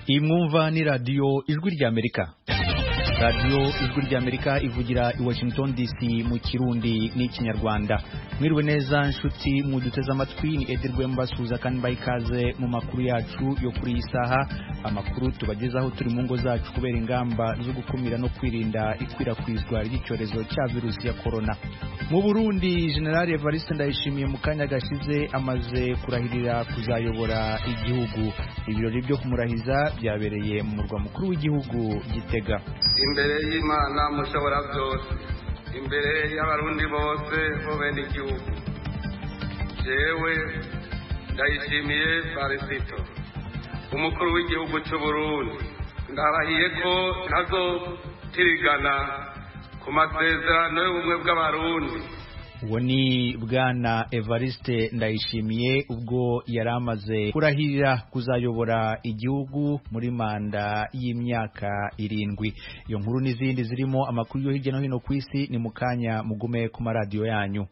Imwumva ni radio Ijwi ry'Amerika. Radio Ijwi ry'Amerika ivugira i Washington DC mu Kirundi n'Ikinyarwanda. Mwiriwe neza nshuti muduteze amatwi, ni Ederwe mbasuza kandi bayikaze mu makuru yacu yo kuri isaha. Amakuru tubagezaho turi mu ngo zacu kubera ingamba zo gukumira no kwirinda ikwirakwizwa ry'icyorezo cya virusi ya corona. Mu Burundi, General Evariste Ndayishimiye mu kanya gashize amaze kurahirira kuzayobora igihugu. Ibirori byo kumurahiza byabereye mu murwa mukuru w'igihugu Gitega. Imbere y'Imana mushobora byose, imbere y'abarundi bose bo bene igihugu, jewe Ndayishimiye Varisito, umukuru w'igihugu cy'u Burundi, ndarahiye ko ntazotirigana ku masezerano y'ubumwe bw'abarundi. Uwo ni Bwana Evariste Ndayishimiye ubwo yaramaze kurahirira kuzayobora igihugu muri manda y'imyaka 7. Iyo nkuru n'izindi zirimo amakuru yo hirya no hino ku isi ni mukanya mugume ku maradiyo yanyu.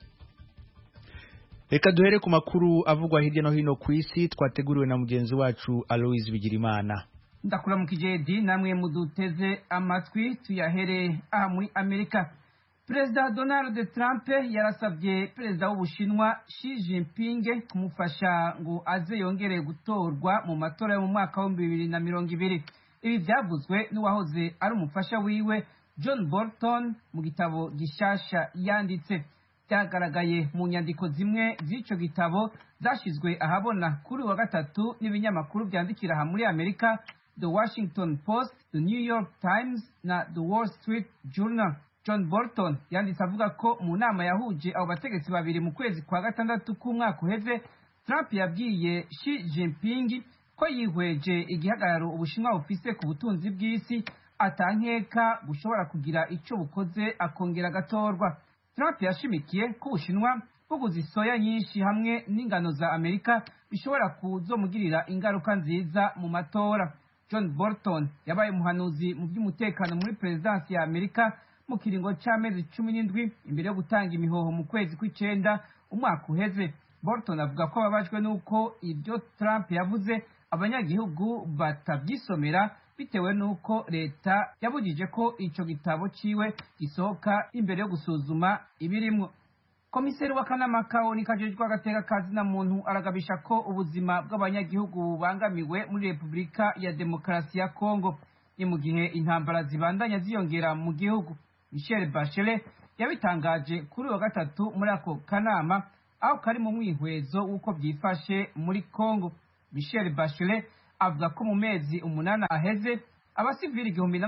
Reka duhere ku makuru avugwa hirya no hino ku isi twateguriwe na mugenzi wacu Aloise Bigirimana. Ndakura mu kijedi namwe muduteze amatwi tuyahere aha muri Amerika. Perezida Donald Trump yarasabye perezida w'Ubushinwa Xi Jinping kumufasha ngo aze yongere gutorwa mu matora yo mu mwaka wa 2020. Ibi byavuzwe n'uwahoze ari umufasha wiwe John Bolton mu gitabo gishasha yanditse. Byagaragaye mu nyandiko zimwe z'ico gitabo zashizwe ahabona kuri wa gatatu n'ibinyamakuru byandikira aha muri Amerika, The Washington Post, The New York Times na The Wall Street Journal. John Bolton yanditse avuga ko mu nama yahuje abo bategetsi babiri mu kwezi kwa gatandatu k'umwaka uheze, Trump yabwiye Xi Jinping ko yihweje igihagararo Ubushinwa bufise ku butunzi bw'isi atankeka bushobora kugira ico bukoze akongera agatorwa. Trump yashimikiye ko Ubushinwa buguze isoya nyinshi hamwe n'ingano za Amerika bishobora kuzomugirira ingaruka nziza mu matora. John Bolton yabaye umuhanuzi mu by'umutekano muri perezidansi ya Amerika mu kiringo c'amezi 17 imbere yo gutanga imihoho mu kwezi kw'icenda umwaka uheze. Bolton avuga ko babajwe nuko ibyo Trump yavuze abanyagihugu batabyisomera bitewe nuko leta yabujije ko ico gitabo ciwe gisohoka imbere yo gusuzuma ibirimwo. Komiseri w'akanama kaoni kajejwe agateka kazi na muntu aragabisha ko ubuzima bw'abanyagihugu bubangamiwe muri Repubulika ya Demokarasi ya Kongo. Ni mu gihe intambara zibandanya ziyongera mu gihugu. Michelle Bachelet yabitangaje kuri wa gatatu muri ako kanama aho kari mu mwihwezo w'uko byifashe muri Kongo. Michelle Bachelet avuga ko mu mezi 8 aheze abasivili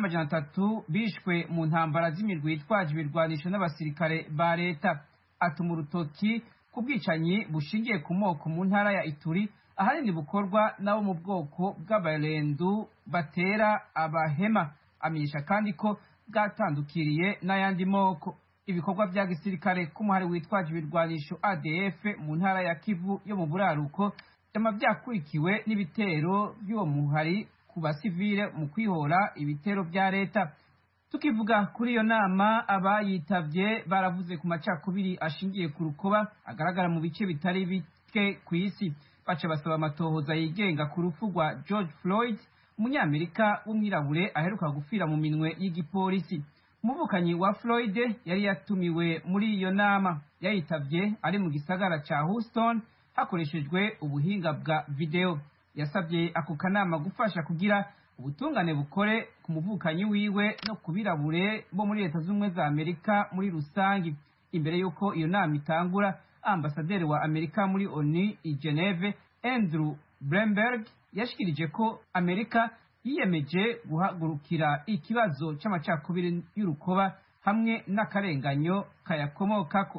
1300 bishwe mu ntambara z'imirwi yitwaje ibirwanisho n'abasirikare ba leta. Atuma urutoki ku bwicanyi bushingiye ku moko mu ntara ya Ituri ahanini bukorwa nabo mu bwoko bw'abarendu batera abahema. Amenyesha kandi ko bwatandukiriye n'ayandi moko. Ibikorwa bya gisirikare k'umuhari witwaje ibirwanisho ADF mu ntara ya Kivu yo mu buraruko byama byakurikiwe n'ibitero by'uwo muhari ku basivile mu kwihora ibitero bya leta. Tukivuga kuri iyo nama, abayitavye baravuze ku macakubiri ashingiye ku rukoba agaragara mu bice bitari bike ku isi. Bace basaba amatohoza yigenga ku rupfu rwa George Floyd, umunyamerika w'umwirabure aheruka gupfira mu minwe y'igipolisi. Umuvukanyi wa Floyd yari yatumiwe muri iyo nama, yayitavye ari mu gisagara ca Houston hakoreshejwe ubuhinga bwa video. Yasabye ako kanama gufasha kugira ubutungane bukore ku muvukanyi wiwe no kubirabure bo muri Leta z'Ubumwe za Amerika muri rusangi. Imbere yuko iyo nama itangura, ambasaderi wa Amerika muri ONU i Geneve Andrew Bremberg yashikirije ko Amerika yiyemeje guhagurukira ikibazo c'amacakubiri y'urukoba hamwe n'akarenganyo kayakomokako.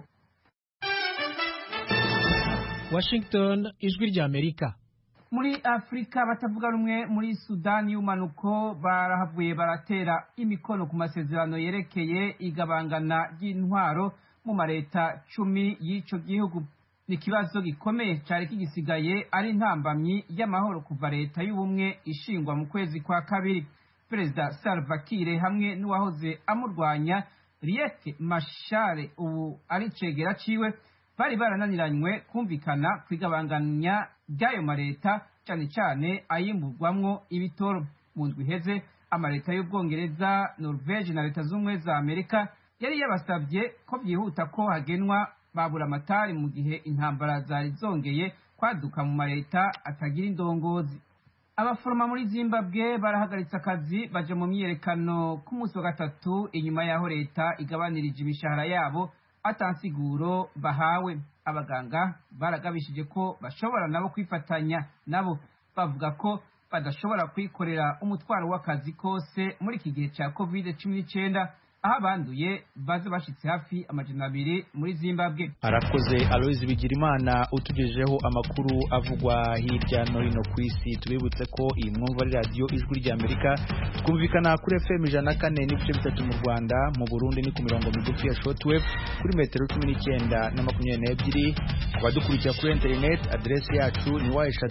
Washington, Ijwi ry'Amerika. Muri Afrika batavuga rumwe muri Sudani y'umanuko barahavuye baratera imikono ku masezerano yerekeye igabangana ry'intwaro mu mareta 10 y'ico gihugu. Ni kibazo gikomeye cyari kigisigaye ari ntambamyi y'amahoro kuva leta y'ubumwe ishingwa mu kwezi kwa kabiri. Perezida Salva Kiir hamwe n'uwahoze amurwanya Riek Machar ubu ari cegera ciwe bari barananiranywe kumvikana kwigabanganya ry'ayo mareta cyane cyane ayimburwamwo ibitoro. mu ndwi iheze amaleta y'ubwongereza, Norvege na leta z'ubumwe za Amerika yari yabasabye ko byihuta ko hagenwa baburamatari mu gihe intambara zari zongeye kwaduka mu maleta atagira indongozi. Abaforoma muri Zimbabwe barahagaritse akazi baje mu myiyerekano ku munsi wa gatatu inyuma yaho leta igabanirije imishahara yabo atansiguro bahawe. Abaganga baragabishije ko bashobora nabo kwifatanya nabo, bavuga ko badashobora kwikorera umutwaro w'akazi kose muri iki gihe cya COVID-19 aho abanduye baze bashitse hafi 200 muri Zimbabwe. Arakoze Aloise Bigirimana utugejeho amakuru avugwa hirya no hino ku isi. Tubibutse ko iyi mwumva ari radio Ijwi rya Amerika, twumvikana kuri FM 104.3 mu Rwanda, mu Burundi ni ku mirongo migufi ya shortwave kuri metero 19 na 22. Abadukurikira kuri internet, adresse yacu ni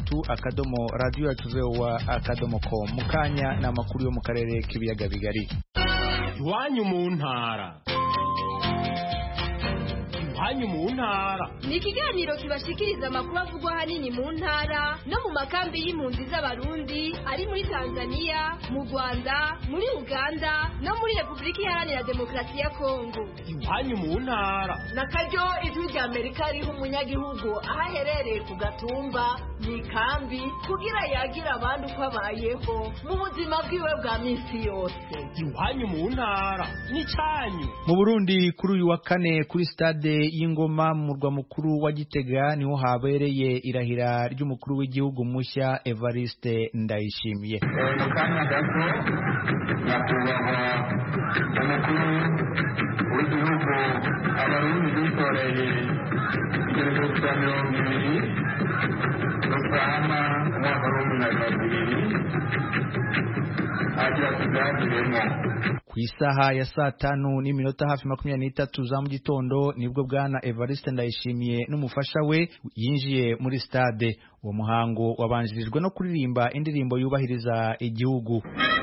wa@radioyacu.com. Mukanya na makuru yo mu karere k'ibiyaga bigari. Iwanyu mu ntara. Iwanyu mu ntara ni ikiganiro kibashikiriza amakuru avugwa ahanini mu ntara no mu makambi y'impunzi z'abarundi ari muri Tanzania, mu Rwanda, muri Uganda no muri Repubulika Iharanira Demokarasi ya Kongo. Iwanyu mu ntara na karyo Ijwi rya Amerika riha umunyagihugu aho aherereye ku gatumba mu ikambi kugira yagira abandi uko abayeho mu buzima bwiwe bwa minsi yose. Iwanyu mu ntara ni cyanyu. Mu Burundi kuri uyu wa kane kuri stade y'Ingoma mu murwa mukuru wa Gitega niho habereye irahira ry'umukuru w'igihugu mushya Evariste Ndayishimiye. Mukanya gato nyakubahwa umukuru w'igihugu abarundi bitoreye igereko cya 20 Rusama umwaka wa 2022 agira kugambiremo ku isaha ya saa 5:23 hafi 23 za mu gitondo nibwo bwana Evariste Ndayishimiye n'umufasha we yinjiye muri stade. Uwo muhango wabanjirijwe no kuririmba indirimbo yubahiriza igihugu.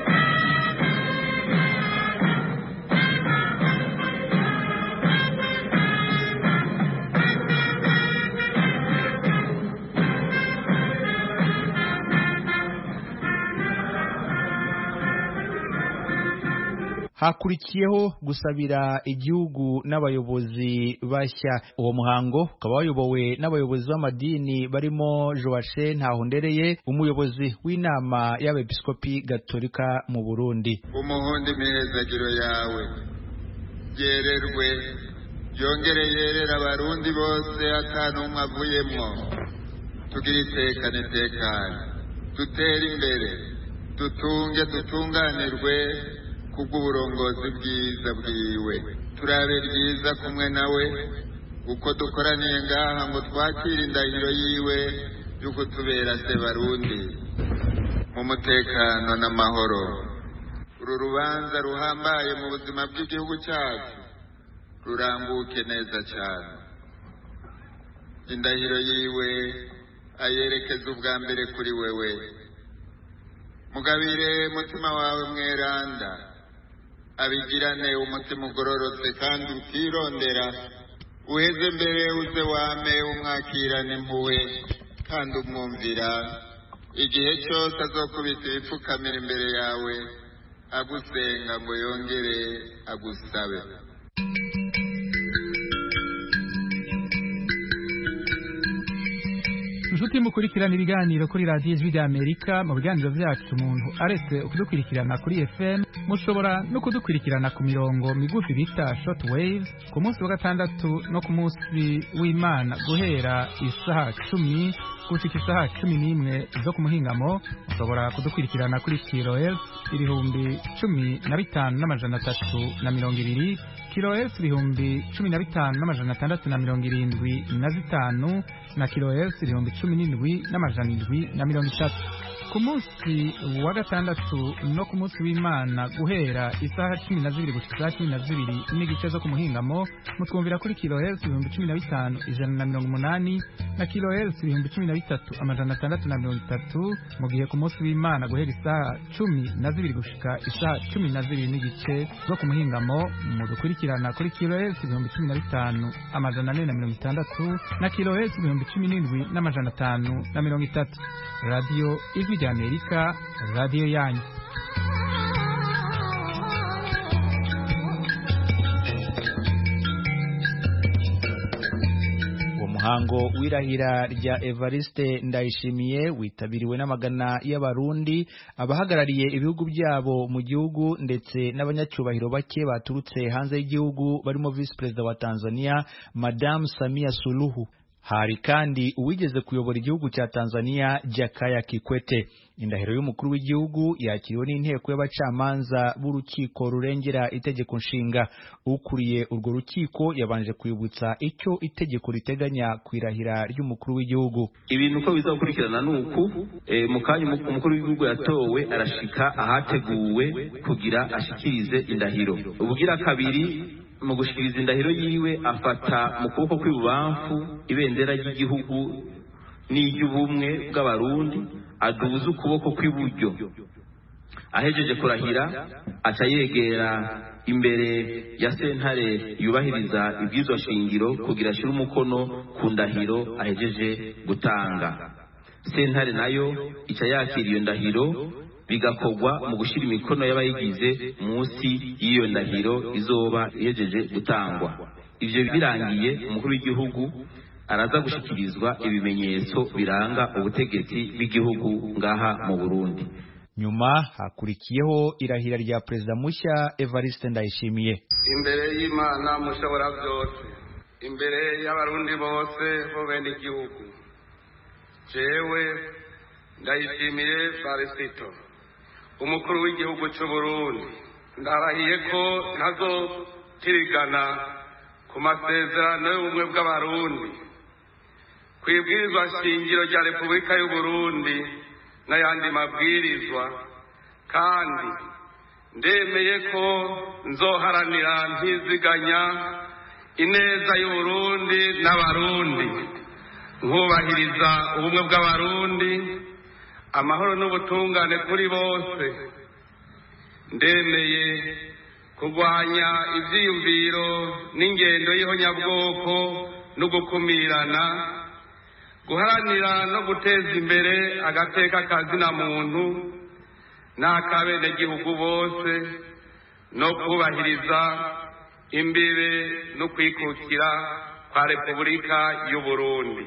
Hakurikiyeho gusabira igihugu n'abayobozi bashya. Uwo muhango ukaba wayobowe n'abayobozi b'amadini barimo Joachim Ntahondereye, umuyobozi w'inama y'abepiskopi gatolika mu Burundi. Umuhundi mihezagiro yawe yererwe yongere yerera abarundi bose atanumwe avuyemwo, tugira itekane dutere imbere dutunge dutunganirwe kubw'uburongozi bwiza bwiwe. Turabe ryiza kumwe nawe uko dukoraniye ngaha ngo twakire indahiro yiwe yuko tubera se Barundi mu mutekano n'amahoro. Uru rubanza ruhambaye mu buzima bw'igihugu cyacu rurambuke neza cyane. Indahiro yiwe ayerekeza ubwa mbere kuri wewe. Mugabire mutima wawe mweranda, abigirane umutima ugororotse kandi utirondera, uheze mbere uze wame umwakirane impuhwe kandi umwumvira igihe cyose azokubita ibipfukamira imbere yawe agusenga ngo yongere agusabe. Inshuti mukurikirana ibiganiro kuri radiyo Ijwi rya Amerika. Mu biganiro byacu umuntu aretse kudukurikirana kuri FM, mushobora no kudukurikirana ku mirongo migufi bita short waves ku munsi wa gatandatu no ku munsi w'Imana guhera isaha 10 gushika isaha 11 zo ku muhingamo. Mushobora kudukurikirana kuri kilohertz 15,320, kilohertz 15,675 na kilohertz 17,730. Ku munsi wa gatandatu no ku munsi w'Imana guhera isaha 12 gushika 12 n'igice zo ku muhingamo, mutwumvira kuri kilohertz 15,180 na kilohertz 13,630. Mu gihe ku munsi w'Imana guhera isaha 12 gushika isaha 12 n'igice zo ku muhingamo, mudukurikirana kuri kilohertz 15,460 na kilohertz 17,530. Radio Ijwi rya Amerika, radio yanyu. Umuhango w'irahira rya Evariste Ndayishimiye witabiriwe n'amagana y'abarundi abahagarariye ibihugu byabo mu gihugu ndetse n'abanyacyubahiro bake baturutse hanze y'igihugu barimo Vice President wa Tanzania Madame Samia Suluhu. Hari kandi uwigeze kuyobora igihugu cya Tanzania Jakaya Kikwete. Indahiro y'umukuru w'igihugu yakiriwe n'inteko y'abacamanza b'urukiko rurengera itegeko nshinga. Ukuriye urwo rukiko yabanje kwibutsa icyo itegeko riteganya kwirahira ry'umukuru w'igihugu. Ibintu uko bizakurikirana nuko mu kanya umukuru w'igihugu yatowe arashika ahateguwe kugira ashikirize indahiro. Ubugira kabiri mu gushikiriza indahiro yiwe afata mu kuboko kw'ibubamfu ibendera ry'igihugu n'iry'ubumwe bw'abarundi, aduza ukuboko kw'iburyo. Ahejeje kurahira aca yegera imbere ya sentare yubahiriza ibwirizwa shingiro kugira ashire umukono ku ndahiro ahejeje gutanga. Sentare nayo ica yakira iyo ndahiro bigakorwa mu gushira imikono y'abayigize munsi y'iyo ndahiro izoba ihejeje gutangwa. Ivyo birangiye umukuru w'igihugu araza gushikirizwa ibimenyetso biranga ubutegetsi bw'igihugu ngaha mu Burundi. Nyuma hakurikiyeho irahira rya Perezida mushya Evariste Ndayishimiye. Imbere y'Imana mushobora byose, imbere y'abarundi bose bo bene igihugu, jewe Ndayishimiye Farisito, umukuru w'igihugu cy'u Burundi, ndarahiye ko ntazotirigana ku masezerano y'ubumwe bw'abarundi, kwibwirizwa shingiro rya Repubulika y'u Burundi n'ayandi mabwirizwa, kandi ndemeye ko nzoharanira ntiziganya ineza y'u Burundi n'abarundi, nkubahiriza ubumwe bw'abarundi, amahoro n'ubutungane kuri bose. Ndemeye kurwanya ivyiyumviro n'ingendo y'ihonyabwoko no gukumirana, guharanira no guteza imbere agateka kazina muntu n'akabenegihugu bose, no kubahiriza imbibe no kwikukira kwa Repubulika y'u Burundi.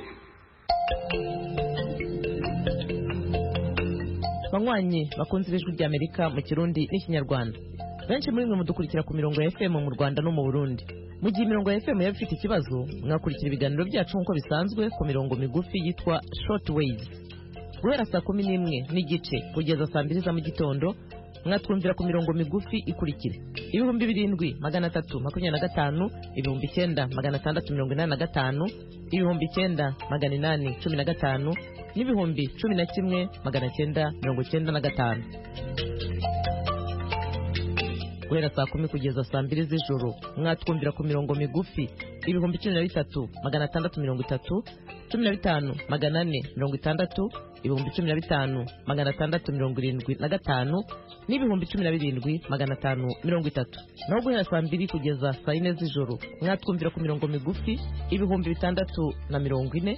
Banywanyi bakunze ijwi rya Amerika mu Kirundi n'Ikinyarwanda, benshi muri mwe mudukurikira ku mirongo ya FM mu Rwanda no mu Burundi. Mu gihe imirongo ya FM yaba ifite ikibazo, mwakurikira ibiganiro byacu nk'uko bisanzwe ku mirongo migufi yitwa short waves. Guhera saa 11 n'igice kugeza saa 2 za mu gitondo, mwatwumvira ku mirongo migufi ikurikira: 2325, 9685, 9815, n'ibihumbi 11,995. Guhera saa 10 kugeza saa 2 z'ijoro, mwatwumvira ku mirongo migufi 13,630, 15,460, 15,675, n'ibihumbi 17,530. Naho guhera saa 2 kugeza saa 4 z'ijoro, mwatwumvira ku mirongo migufi 640,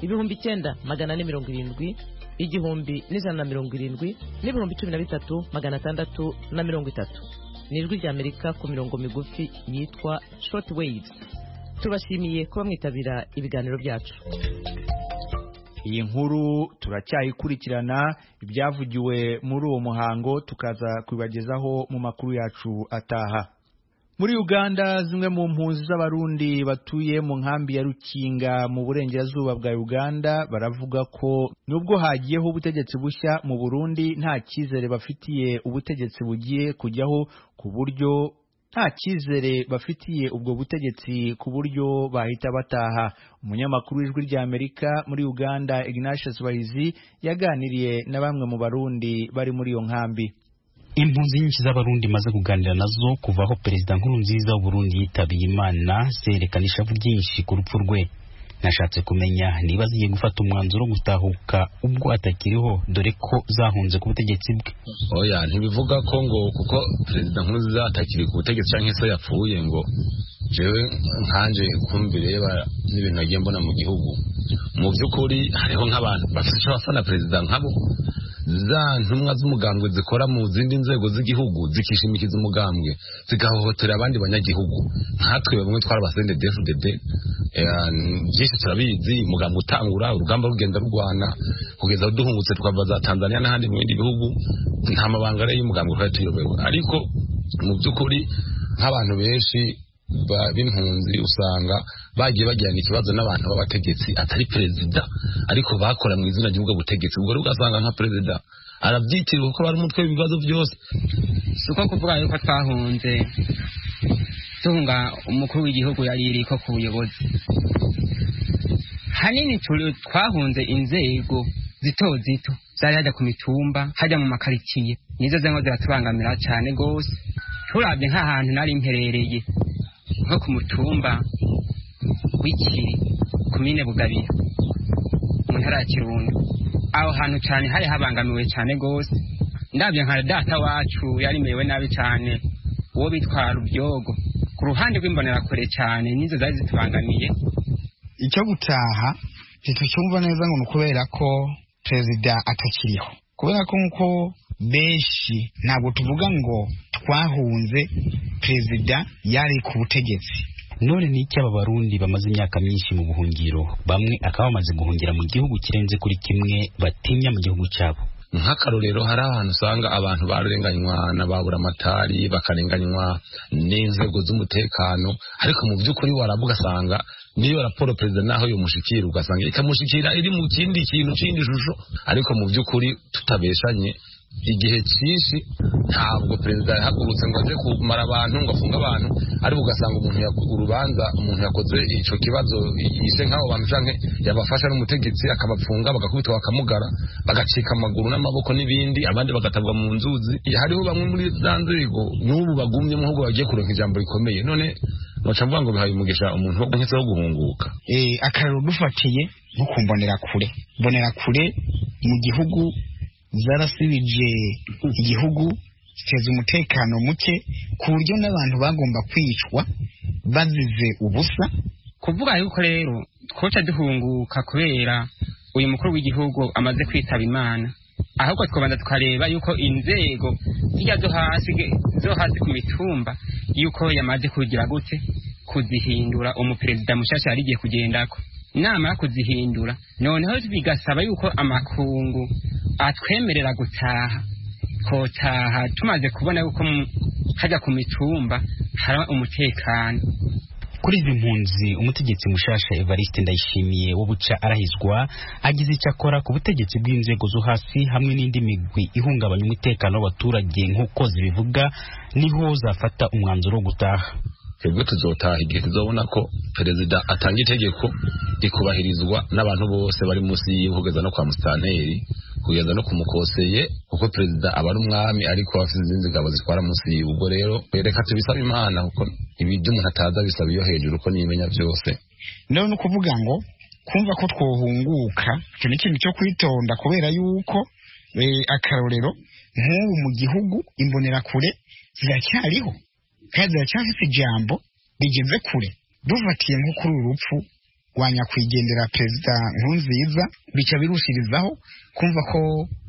9,470, 1,170, n'ibihumbi 13,630. Nijwi rya Amerika ku mirongo migufi yitwa short waves. Tubashimiye kuba mwitabira ibiganiro byacu. Iyi nkuru turacyayikurikirana, ibyavugiwe muri uwo muhango tukaza kubibagezaho mu makuru yacu ataha. Muri Uganda, zimwe mu mpunzi z'abarundi batuye mu nkambi ya Rukinga mu burengerazuba bwa Uganda baravuga ko nubwo hagiyeho ubutegetsi bushya mu Burundi, nta cyizere bafitiye ubutegetsi bugiye kujyaho, ku buryo nta cyizere bafitiye ubwo butegetsi ku buryo bahita bataha. Umunyamakuru w'ijwi rya Amerika muri Uganda Ignatius Bahizi yaganiriye na bamwe mu barundi bari muri iyo nkambi. Impunzi nyinshi z'abarundi maze kuganira nazo kuvaho Perezida Nkurunziza w'u Burundi yitabiye Imana zerekanisha byinshi ku rupfu rwe. Nashatse kumenya niba zigiye gufata umwanzuro gutahuka ubwo atakiriho, dore ko zahunze ku butegetsi bwe. Oya, ntibivuga ko ngo kuko Perezida Nkurunziza atakiri ku butegetsi cyangwa se yapfuye ngo jewe nkanje kumbireba n'ibintu nagiye mbona mu gihugu. Mu by'ukuri hariho nk'abantu bafite abafana Perezida nkabo, za ntumwa z'umugambwe zikora mu zindi nzego z'igihugu zikishimikiza umugambwe zigahohotera abandi banyagihugu nkatwe bamwe twarabasende DFDD byinshi turabizi umugambwe utangura urugamba rugenda rugwana kugeza duhungutse tukava za Tanzania n'ahandi mu bindi bihugu nta mabanga rero y'umugambwe twari tuyobewe ariko mu by'ukuri nk'abantu benshi b'impunzi usanga bagiye bagirana ikibazo n'abantu b'abategetsi atari perezida ariko bakora mu izina ry'ubwo butegetsi ubwo rero ugasanga nka perezida arabyitira kuko bari umutwe w'ibibazo byose suko kuvuga yuko twahunze tunga umukuru w'igihugu yari iriko ku buyobozi hanini twahunze inzego zito zito zari hajya ku mitumba hajya mu makaritsiye nizo zengo ziratubangamira cyane gose turabye nk'ahantu nari mperereye nko ku mutumba w'Ikiri komine Bugabira mu ntara ya Kirundo aho hantu cyane hari habangamiwe cyane gose ndabye nka data wacu yari mewe nabi cyane uwo bitwara ubyogo ku ruhande rw'imbonera kure cyane nizo zari zitubangamiye icyo gutaha ntitucyumva neza ngo kubera ko perezida atakiriho kubera ko nkuko benshi ntabwo tuvuga ngo twahunze perezida yari ku butegetsi none ni iki aba barundi bamaze imyaka myinshi mu buhungiro bamwe akaba bamaze guhungira mu gihugu kirenze kuri kimwe batinya mu gihugu cyabo nk'akarorero hari ahantu usanga abantu barenganywa n'ababura amatari bakarenganywa n'inzego z'umutekano ariko mu by'ukuri warabuga ugasanga niyo raporo perezida naho yomushikira ugasanga ikamushikira iri mu kindi kintu kindi shusho ariko mu by'ukuri tutabeshanye igihe cyinshi ntabwo perezida yahagurutse ngo aje kumara abantu ngo afunga abantu ariko ugasanga urubanza umuntu yakoze ico kibazo yise nk'abo bantu canke yabafasha n'umutegetsi akabapfunga bagakubitwa bakamugara bagacika amaguru n'amaboko n'ibindi abandi bagatabwa mu nzuzi hariho bamwe muri za nzego n'ubu bagumye mu ahubwo bagiye kuronka ijambo rikomeye none noca mvuga ngo bihaye umugisha umuntu wo guhitsaho guhunguka akarero dufatiye nko kumbonera kure mu gihugu zarasibije igihugu ziteza umutekano muke ku buryo n'abantu bagomba kwicwa bazize ubusa kuvuga yuko rero twoca duhunguka kubera uyu mukuru w'igihugu amaze kwitaba Imana ahubwo twabanza tukareba yuko inzego zijya zo hasi ku mitumba yuko yamaze kugira gute kuzihindura umuperezida mushasha yarigiye kugendako namara kuzihindura noneho bigasaba yuko amakungu atwemerera kotaha tumaze kubona yuko hajya ku mitumba hari umutekano kuri izi mpunzi umutegetsi mushasha Evariste Ndayishimiye wo buca arahizwa agize icyo akora ku butegetsi bw'inzego zo hasi hamwe n'indi migwi ihungabanya umutekano w'abaturage nk'uko zibivuga niho zafata umwanzuro wo gutaha twebwe tuzotaha igihe tuzobona ko perezida atanga itegeko rikubahirizwa n'abantu bose bari munsi y'ihugeza no kwa musitanteri kugeza no kumukoseye kuko perezida aba ari umwami ariko afite izindi ngabo zitwara munsi y'ubwo rero reka tubisaba Imana kuko ibyo umuntu ataza bisaba iyo hejuru ko nimenya byose none ukuvuga ngo kumva ko twohunguka icyo ni ikintu cyo kwitonda kubera yuko akarorero nk'ubu mu gihugu imbonera kure ziracyariho kandi ziracyafite ijambo rigeze kure dufatiye nko kuri urupfu rwa nyakwigendera perezida Nkurunziza bica birushirizaho kumva ko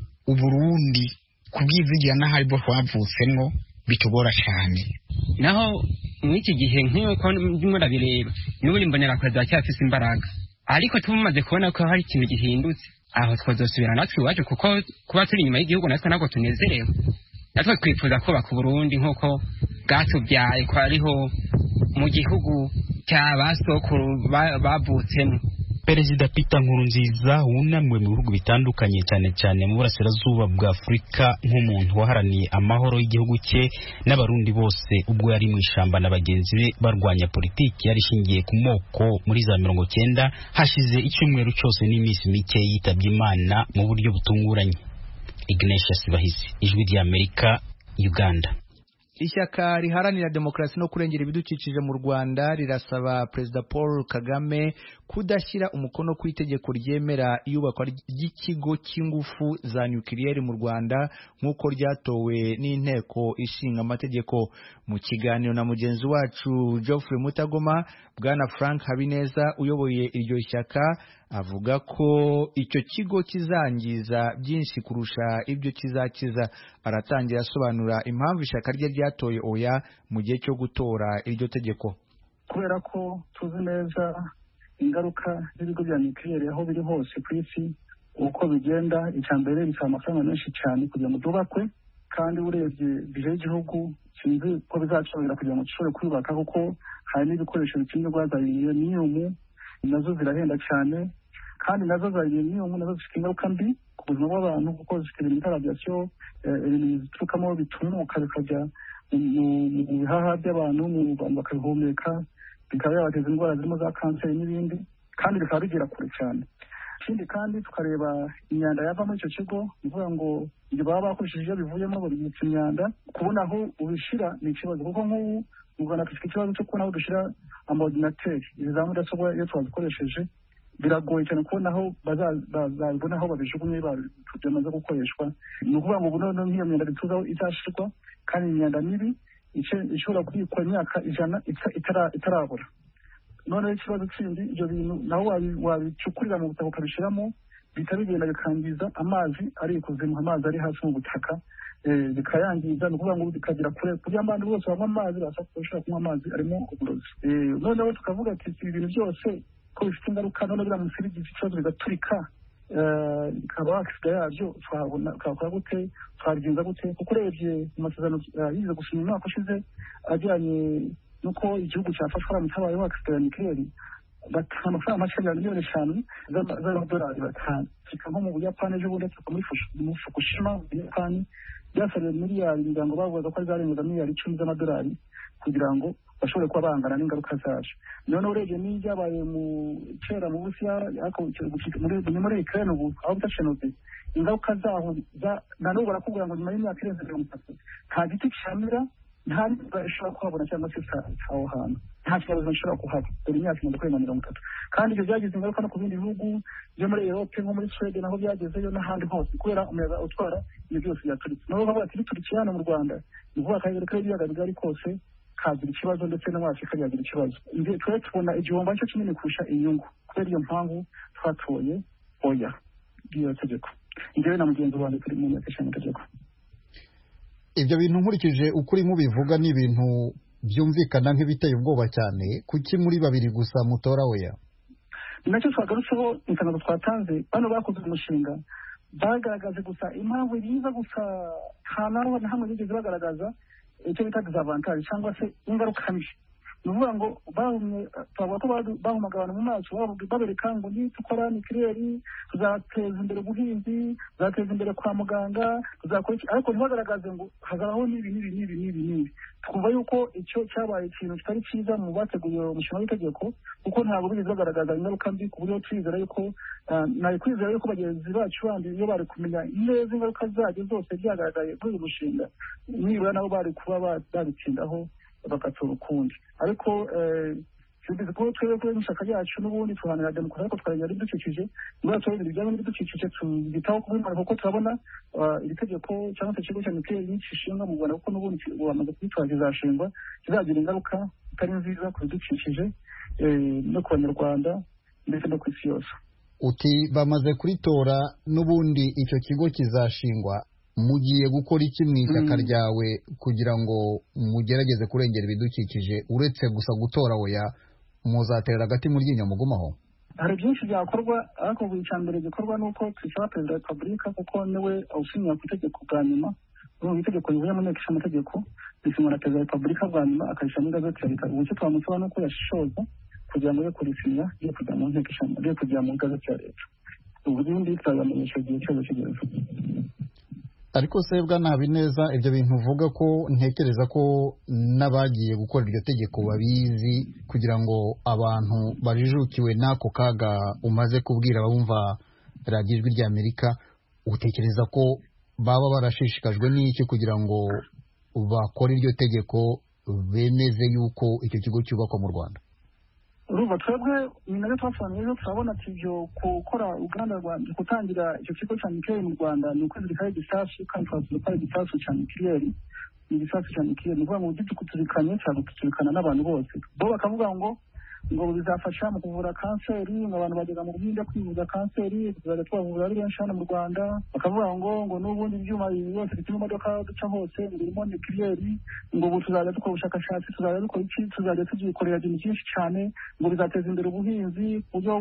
Uburundi kubwizigira n'ahari bo twavutsemwo bitugora cyane naho mw'iki gihe nk'uko ndimo ndabireba n'ubundi mbonera kure ziracyafite imbaraga ariko tumaze kubona ko hari ikintu gihindutse aho twazosubira natwe iwacu kuko kuba turi inyuma y'igihugu natwe ntabwo tunezerewe natwe twifuza kubaka Uburundi nk'uko bwatubyaye ko ariho mu gihugu cy'abasokuru bavutsemo Perezida Peter Nkurunziza wunamwe mu bihugu bitandukanye cyane cyane mu burasirazuba bwa Afurika nk'umuntu waharaniye amahoro y'igihugu cye n'abarundi bose ubwo yari mu ishamba na bagenzi be barwanya politiki yari ishingiye ku moko muri za 90 hashize icyumweru cyose n'iminsi mike yitabye Imana mu buryo butunguranye. Ignatius Bahizi, Ijwi ry'Amerika, Uganda. Ishyaka riharanira demokarasi no kurengera ibidukikije mu Rwanda rirasaba Perezida Paul Kagame kudashyira umukono ku itegeko ryemera iyubakwa ry'ikigo cy'ingufu za nukiliyeri mu Rwanda nk'uko ryatowe n'inteko ishinga amategeko. Mu kiganiro na mugenzi wacu Geoffrey Mutagoma, Bwana Frank Habineza uyoboye iryo shyaka avuga ko icyo kigo kizangiza byinshi kurusha ibyo kizakiza. Aratangira asobanura impamvu ishyaka rye ryatoye oya mu gihe cyo gutora iryo tegeko. Kubera ko tuzi neza ingaruka z'ibigo bya nucleaire aho biri hose ku isi uko bigenda, icya mbere bisaba amafaranga menshi cyane kugira ngo byubakwe, kandi urebye bije y'igihugu sinzi ko bizacobera kugira ngo dushobore kwubaka, kuko hari n'ibikoresho bikenerwa za uranium nazo zirahenda cyane, kandi nazo za uranium nazo zifite ingaruka mbi ku buzima bw'abantu, kuko zifite ibintu bya radiation, ibintu biturukamo bitumuka bikajya mu bihaha by'abantu, mu bantu bakabihumeka, bikaba yabateza indwara zirimo za kanseri n'ibindi, kandi bikaba bigera kure cyane. Ikindi kandi tukareba imyanda yava muri icyo kigo, ni ukuvuga ngo ibyo baba bakoresheje iyo bivuyemo babibitsa imyanda, kubona aho ubishyira ni ikibazo, kuko nk'ubu mu Rwanda dufite ikibazo cyo kubona aho dushyira amaordinateri, izi za mudasobwa iyo twazikoresheje biragoye cyane kubona aho bazabibona aho babijugunye byamaze gukoreshwa. Ni ukuvuga ngo ubu noneho nk'iyo myanda bituza aho izashyirwa, kandi imyanda mibi ishobora kubikwa imyaka 100 itarabura. Noneho ikibazo kindi, ibyo bintu naho wabicukurira mu butaka ukabishyiramo, bihita bigenda bikangiza amazi ari ikuzimu, amazi ari hasi mu butaka, bikayangiza. Ni ukuvuga ngo bikagera kure kugira ngo abantu bose banywa amazi bashobora kunywa amazi arimo uburozi. Noneho tukavuga ati ibi bintu byose ko bifite ingaruka, none biramutse bigize ikibazo bigaturika, bikaba agisida yabyo twakora gute, twabigenza gute? Kuko urebye mu masezerano yize gusinya umwaka ushize ajyanye nuko igihugu cyafashwa mutabayeho agisida ya nucleaire, batanga amafaranga make cyane, miliyoni 5 z'amadolari batanga. Kika nko mu Buyapani ejo bundi tuka muri Fukushima mu Buyapani byasabye miliyari, ngo bavuga ko zarenga miliyari 10 z'amadolari kugira ngo bashobore kuba bangana n'ingaruka zaje. None urebye n'ibyabaye mu kera mu Burusiya muri Ukraine ubu aho bita Chernobyl, ingaruka zaho na n'ubu barakubwira ngo nyuma y'imyaka irenze 30 nta giti cyamira, nta n'imvura ishobora kuhabona cyangwa se aho hantu nta kibazo gishobora kuhaba, dore imyaka 30. Kandi ibyo byagize ingaruka no ku bindi bihugu byo muri Europe, nko muri Sweden naho byagezeyo n'ahandi hose, kubera umuyaga utwara ibyo byose byaturitse. Nabo bavuga ati biturikiye hano mu Rwanda, ni ukuvuga akarere k'ibiyaga bigari kose kagira ikibazo, ndetse no muri Afurika yagira ikibazo. Twe tubona igihombo cyo kinini kurusha inyungu, kubera iyo mpamvu twatoye oya bw'iyo tegeko. Njyewe na mugenzi wanjye turi mu nteko ishinga amategeko. Ibyo bintu nkurikije ukuri mubivuga ni ibintu byumvikana nk'ibiteye ubwoba cyane. Kuki muri babiri gusa mutora oya? Nacyo twagarutseho insangano twatanze, bano bakoze umushinga bagaragaje gusa impamvu yiza gusa, nta na hamwe bigeze bagaragaza icyo bita disavantage cyangwa se ingaruka mbi. Ni ukuvuga ngo twavuga ko bahumaga abantu mu maso babereka ngo nitukora nucleaire tuzateza imbere ubuhinzi, tuzateza imbere kwa muganga, tuzakora iki, ariko ntibagaragaze ngo hazabaho n'ibi. Twumva yuko icyo cyabaye ikintu kitari cyiza mu bateguye umushinga w'itegeko, kuko ntabwo bigeze bagaragaza ingaruka mbi, ku buryo twizera yuko nari kwizera yuko bagenzi bacu bandi iyo bari kumenya neza ingaruka zabyo zose byagaragaye muri uyu mushinga, nibura nabo bari kuba babitsindaho bagatora ukundi. Ariko tubizi ko twebwe n'ishyaka ryacu n'ubundi tuhanira demokarasi, ariko twarengera ibidukikije, niba twebwe ibijyanye n'ibidukikije tubitaho kubimara, kuko turabona iri tegeko cyangwa se ikigo cya nucleaire gishinga mu Rwanda, kuko n'ubundi bamaze kwitwara kizashingwa, kizagira ingaruka itari nziza ku bidukikije no ku Banyarwanda ndetse no ku isi yose. Uti bamaze kuritora n'ubundi icyo kigo kizashingwa, mugiye gukora iki mu ishyaka ryawe kugira ngo mugerageze kurengera ibidukikije, uretse gusa gutora oya muzaterera agati mu ryinyo mugumaho? Hari byinshi byakorwa, ariko buri cya mbere gikorwa nuko twisaba Perezida wa Repubulika, kuko niwe awusinyira ku itegeko bwa nyuma. Ubu itegeko rivuye mu nteko ishinga amategeko risinywa na Perezida wa Repubulika bwa nyuma, akarishyira muri gazeti ya leta. Ubu icyo twamusaba ni uko yashishoza kugira ngo ye kurisinya yo kujya mu nteko ishinga, yo kujya mu gazeti ya leta. Ubundi tuzamenyesha igihe cyose kigeze. Ariko se Bwana Habineza, ibyo bintu uvuga ko ntekereza ko n'abagiye gukora iryo tegeko babizi, kugira ngo abantu barijukiwe n'ako kaga umaze kubwira abumva radiyo Ijwi ry'Amerika, utekereza ko baba barashishikajwe n'iki kugira ngo bakore iryo tegeko bemeze yuko icyo kigo cyubakwa mu Rwanda? Urumva twebwe ni nabyo twasobanuye ejo, turabona ati ibyo gukora uruganda gutangira icyo kigo cya nucleaire mu Rwanda ni ukwezi kare gisasu, kandi twazikora igisasu cya nucleaire, ni igisasu cya nucleaire. Ni ukuvuga ngo ugiti kutuzikanye cyangwa kutuzikana n'abantu bose, bo bakavuga ngo ngo bizafasha mu kuvura kanseri, ngo abantu bagera mu Buhinde kwivuza kanseri, tuzajya tubavura ari benshi hano mu Rwanda, bakavuga ngo n'ubundi ibyuma byose bifite imodoka duca hose ngo birimo nucleaire, ngo ubu tuzajya dukora ubushakashatsi, tuzajya dukora iki, tuzajya tubyikorera ibintu byinshi cyane, ngo bizateza imbere ubuhinzi ku buryo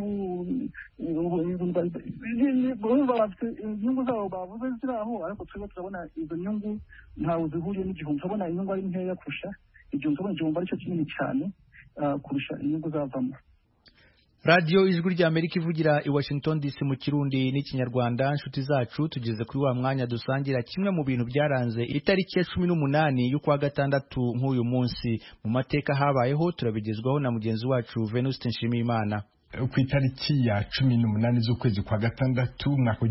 inyungu zabo bavuze ziri aho, ariko twebwe turabona izo nyungu ntawe zihuriye n'igihumbi, turabona inyungu ari nkeya kurusha igihumbi, turabona igihumbi aricyo kinini cyane kurusha inyungu zavamo. Radio Ijwi ry'Amerika ivugira i Washington DC mu Kirundi n'Ikinyarwanda. Inshuti zacu tugeze kuri wa mwanya dusangira kimwe mu bintu byaranze itariki ya 18 y'ukwa gatandatu nk'uyu munsi mu mateka habayeho, turabigezwaho na mugenzi wacu Venuste Nshimiyimana. Ku itariki ya 18 z'ukwezi kwa gatandatu mwaka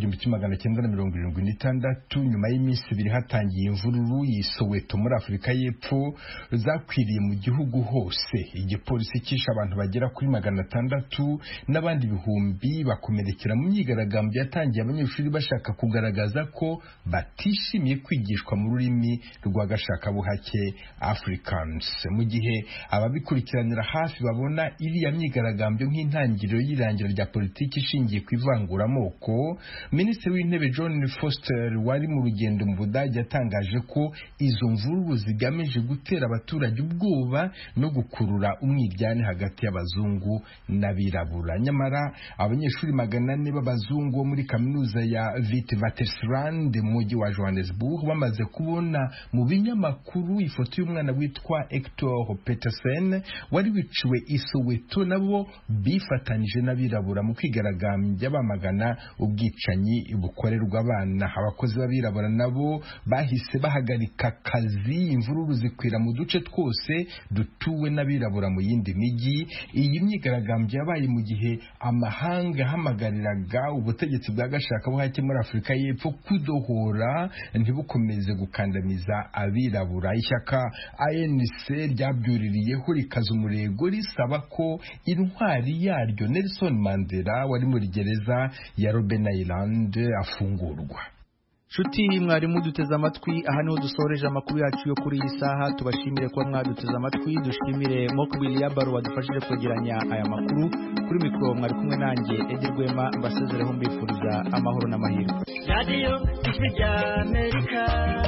w'1976, nyuma y'iminsi ibiri hatangiye imvururu y'Isoweto muri Afurika y'Epfo zakwiriye mu gihugu hose. Igipolisi cyishe abantu bagera kuri 600 n'abandi bihumbi bakomerekera mu myigaragambyo yatangiye abanyeshuri bashaka kugaragaza ko batishimiye kwigishwa mu rurimi rw'agashakabuhake Afrikaans. Mu gihe ababikurikiranira hafi babona iriya myigaragambyo nk'intangiriro y'irangira rya politiki ishingiye ku ivanguramoko, Minisitiri w'Intebe John Foster wari mu rugendo mu Budage yatangaje ko izo mvururu zigamije gutera abaturage ubwoba no gukurura umwiryane hagati y'abazungu n'abirabura. Nyamara abanyeshuri 400 b'abazungu bo muri kaminuza ya Witwatersrand mu mujyi wa Johannesburg bamaze kubona mu binyamakuru ifoto y'umwana witwa Hector Petersen wari wiciwe Isoweto, nabo bifatanije n'abirabura mu kwigaragambya bamagana ubwicanyi bukorerwa abana. Abakozi b'abirabura nabo bahise bahagarika akazi, imvururu zikwira mu duce twose dutuwe n'abirabura mu yindi mijyi. Iyi myigaragambyo yabaye mu gihe amahanga hamagariraga ubutegetsi bwa gashakabuhake muri Afurika y'Epfo kudohora ntibukomeze gukandamiza abirabura. Ishyaka ANC ryabyuririyeho rikaza umurego risaba ko intwari yaryo Nelson Mandela wari muri gereza ya Robben Island afungurwa. Shuti mwarimu duteze amatwi, aha niho dusoreje amakuru yacu yo kuri iyi saha. Tubashimire kuba mwaduteze amatwi, dushimire Mokbili Yabaro wadufashije kwegeranya aya makuru. Kuri mikro mwari kumwe nanjye Edi Rwema, mbasezereho mbifuriza amahoro n'amahirwe. Radio Ijwi ry'Amerika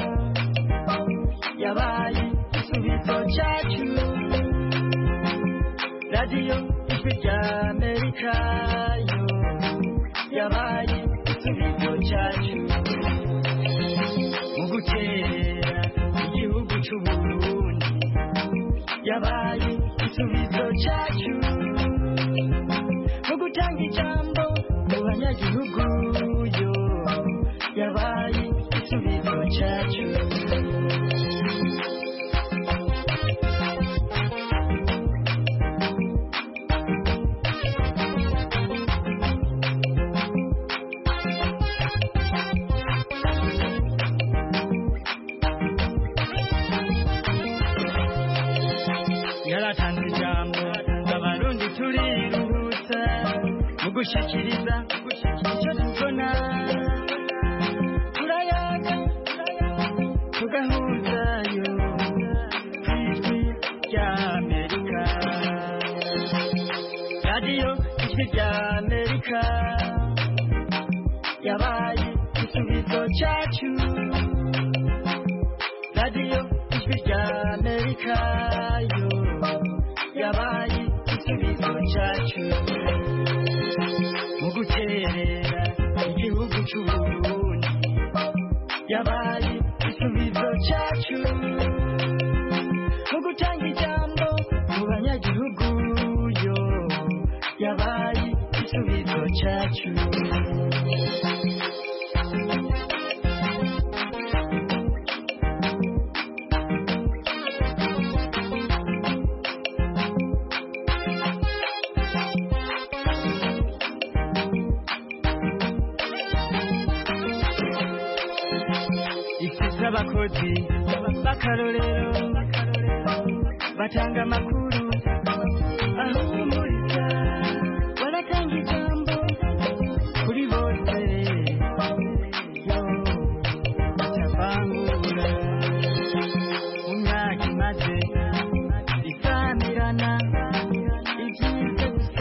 yabaye igisubizo cyacu. Radio Ijwi ry'Amerika yo yabaye igisubizo cyacu. Mu gutera igihugu cy'u Burundi yabaye igisubizo cyacu. Mu gutanga ijambo mu banyagihugu yo yabaye igisubizo cyacu. Yaratanze ijambo abarundi turiruhutsa mu gushikiriza icyo tubona, turayaga tugahuzayo Ijwi ry'Amerika. Radio Ijwi ry'Amerika yabaye igisubizo cyacu. Radio Ijwi ry'Amerika yo yabaye igisubizo cyacu. Mu guterera igihugu cy'u Burundi yabaye igisubizo cyacu. Mu gutanga ijambo mu banyagihugu yo yabaye igisubizo cyacu. Abakozi b'akarorero batanga amakuru ahuma